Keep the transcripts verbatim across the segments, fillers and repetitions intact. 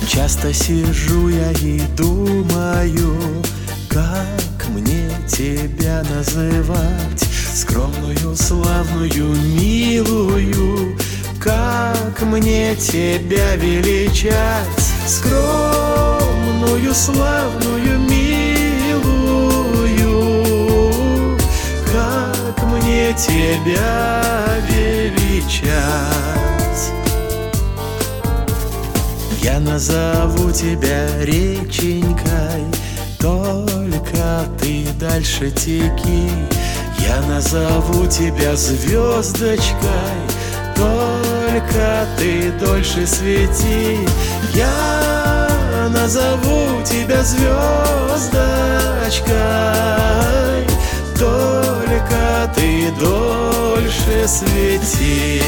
Часто сижу я и думаю, как мне тебя называть, скромную, славную, милую, как мне тебя величать, скромную, славную, милую, как мне тебя величать. Я назову тебя реченькой, только ты дальше теки. Я назову тебя звездочкой, только ты дольше свети. Я назову тебя звездочкой, только ты дольше свети.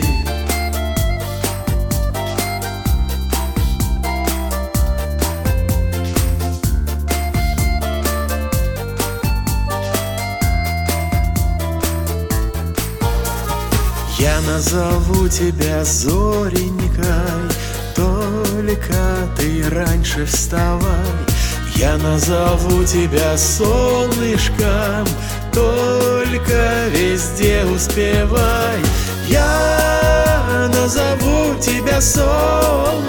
Я назову тебя зоренькой, только ты раньше вставай. Я назову тебя солнышком, только везде успевай. Я назову тебя солнышком,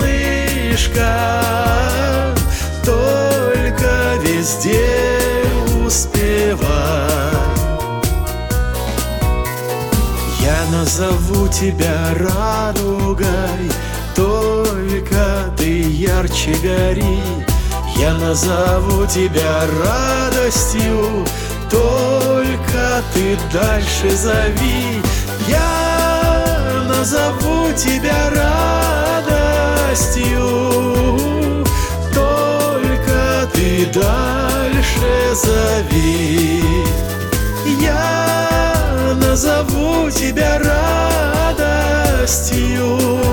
только везде успевай. Я назову тебя радугой, только ты ярче гори. Я назову тебя радостью, только ты дальше зови. Я назову тебя радостью, только ты дальше зови. Я назову тебя радостью,